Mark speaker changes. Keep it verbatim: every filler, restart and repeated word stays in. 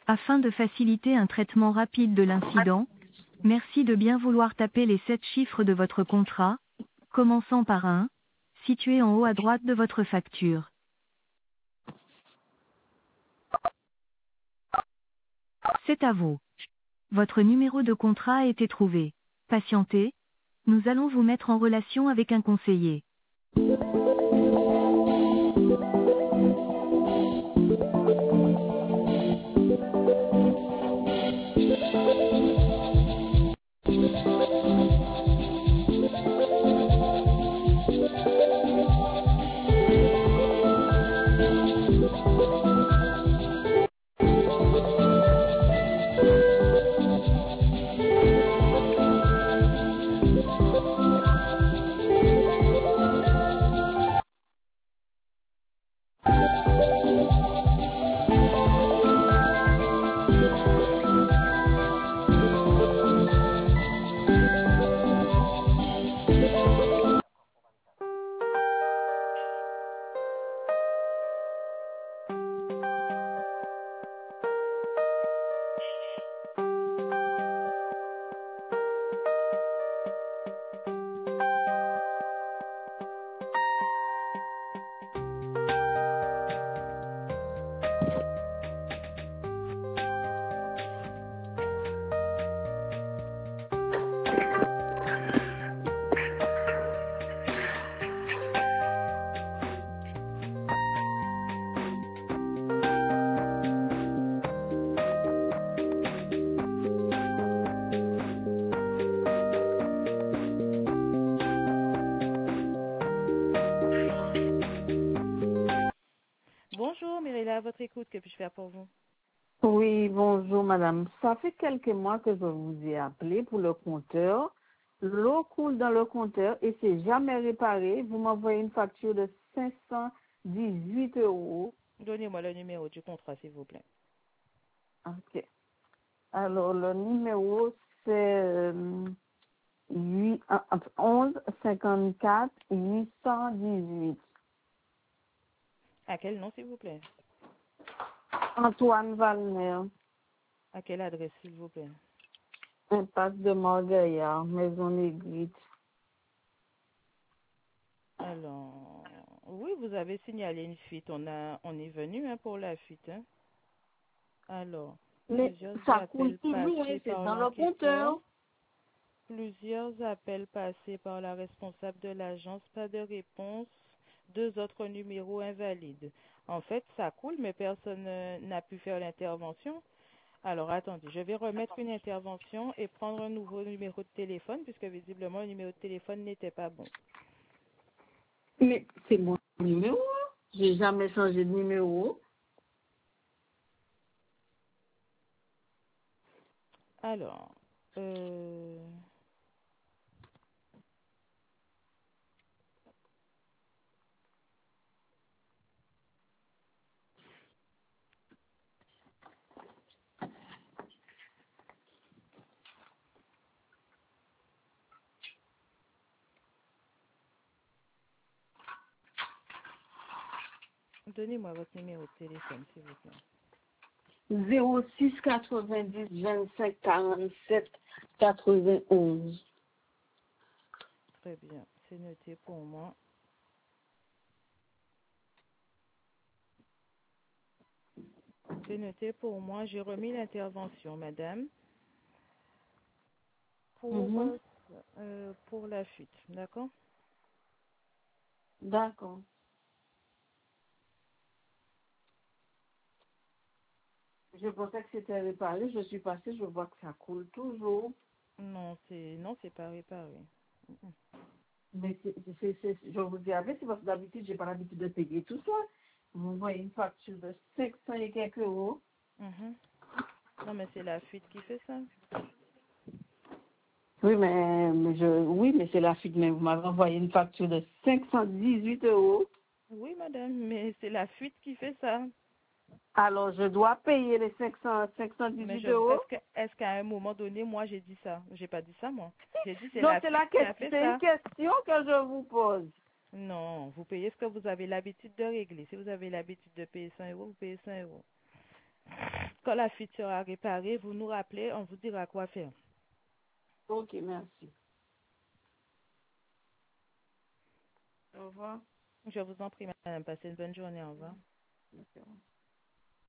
Speaker 1: Afin de faciliter un traitement rapide de l'incident, merci de bien vouloir taper les sept chiffres de votre contrat, commençant par un, situé en haut à droite de votre facture. C'est à vous. Votre numéro de contrat a été trouvé. Patientez, nous allons vous mettre en relation avec un conseiller.
Speaker 2: Bonjour, Mirella, à votre écoute, que puis-je faire pour vous?
Speaker 3: Oui, bonjour madame. Ça fait quelques mois que je vous ai appelé pour le compteur. L'eau coule dans le compteur et c'est jamais réparé. Vous m'envoyez une facture de cinq cent dix-huit euros.
Speaker 2: Donnez-moi le numéro du contrat, s'il vous plaît.
Speaker 3: Ok. Alors, le numéro, c'est euh, huit- euh, onze cinquante-quatre huit cent dix-huit.
Speaker 2: À quel nom, s'il vous plaît?
Speaker 3: Antoine Valner,
Speaker 2: À quelle adresse, s'il vous plaît?
Speaker 3: impasse de Morgaillard, Maison Négrite.
Speaker 2: Alors, oui, vous avez signalé une fuite. On a, on est venu hein, pour la fuite. Hein. Alors,
Speaker 3: Mais
Speaker 2: plusieurs
Speaker 3: ça coule
Speaker 2: appels
Speaker 3: toujours, hein,
Speaker 2: passés
Speaker 3: c'est
Speaker 2: par
Speaker 3: dans le
Speaker 2: l'enquêteur.
Speaker 3: compteur.
Speaker 2: Plusieurs appels passés par la responsable de l'agence. Pas de réponse. Deux autres numéros invalides. En fait, ça coule, mais personne euh, n'a pu faire l'intervention. Alors, attendez, je vais remettre une intervention et prendre un nouveau numéro de téléphone, puisque visiblement, le numéro de téléphone n'était pas bon.
Speaker 3: Mais c'est mon numéro. Hein. J'ai jamais changé de numéro.
Speaker 2: Alors, euh... donnez-moi votre numéro de téléphone, s'il vous plaît.
Speaker 3: zéro six quatre-vingt-dix vingt-cinq quarante-sept quatre-vingt-onze.
Speaker 2: Très bien, c'est noté pour moi. C'est noté pour moi. J'ai remis l'intervention, madame, pour,
Speaker 3: Mhm.
Speaker 2: euh, euh, pour la fuite. D'accord?
Speaker 3: D'accord. Je pensais que c'était réparé. Je suis passée, je vois que ça coule toujours.
Speaker 2: Non, c'est non, c'est pas réparé.
Speaker 3: Mais c'est, c'est, c'est- je vous dis avec, c'est parce que d'habitude, j'ai pas l'habitude de payer tout ça. Vous voyez une facture de cinq cents et quelques euros.
Speaker 2: Mhm. Non, mais c'est la fuite qui fait ça.
Speaker 3: Oui, mais, mais je, oui, mais c'est la fuite, mais vous m'avez envoyé une facture de cinq cent dix-huit euros.
Speaker 2: Oui, madame, mais c'est la fuite qui fait ça.
Speaker 3: Alors, je dois payer les cinq cents,
Speaker 2: Mais je,
Speaker 3: cinq cent dix-huit euros.
Speaker 2: est-ce que, est-ce qu'à un moment donné, moi, j'ai dit ça? J'ai pas dit ça, moi. J'ai dit c'est
Speaker 3: Non,
Speaker 2: la
Speaker 3: c'est
Speaker 2: fuite
Speaker 3: la
Speaker 2: qui a
Speaker 3: question,
Speaker 2: fait
Speaker 3: c'est une
Speaker 2: ça.
Speaker 3: question que je vous pose.
Speaker 2: Non, vous payez ce que vous avez l'habitude de régler. Si vous avez l'habitude de payer cent euros, vous payez cent euros. Quand la fuite sera réparée, vous nous rappelez, on vous dira quoi faire.
Speaker 3: Ok, merci. Au revoir.
Speaker 2: Je vous en prie, madame. Passez une bonne journée. Au revoir.
Speaker 3: Merci.